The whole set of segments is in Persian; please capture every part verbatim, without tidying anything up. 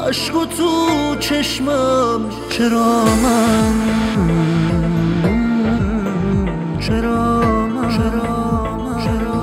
عشق و تو چشمم. چرا من چرا من چرا من چرا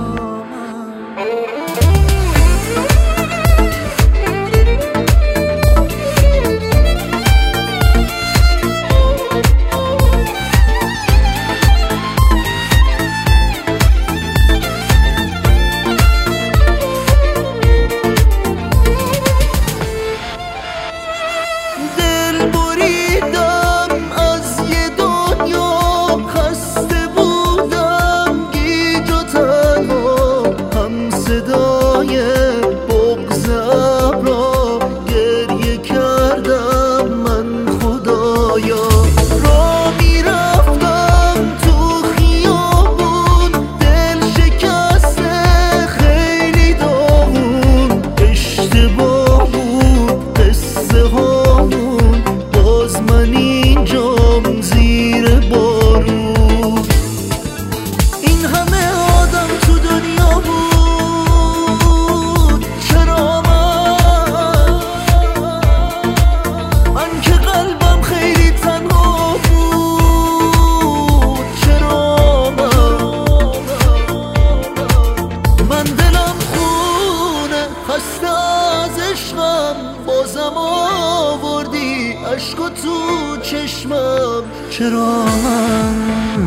بازم آوردی عشق و تو چشمم. چرا من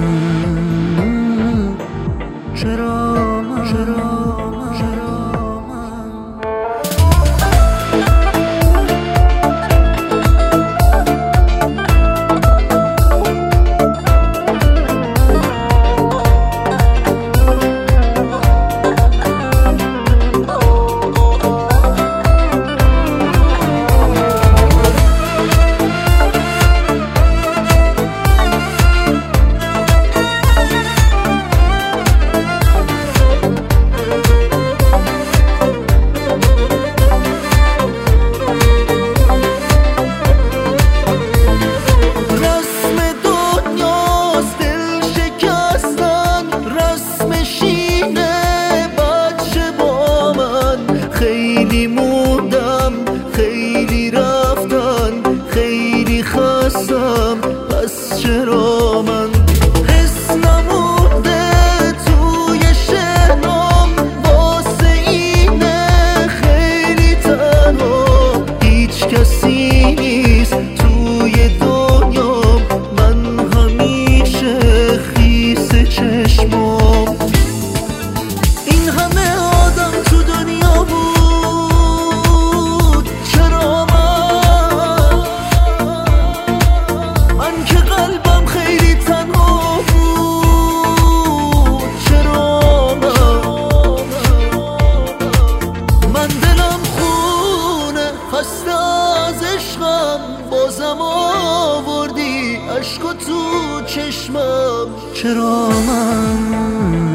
چرا من چرا من چرا من خیلی موندم، خیلی رفتن، خیلی خستم، پس چرا من حس نمونده توی شهرام واسه اینه خیلی تنها هیچ کسی نیست توی دنیام من همیشه خیس چشمام این همه آدم تو دنیا بود بازم آوردی عشق و تو چشمم. چرا من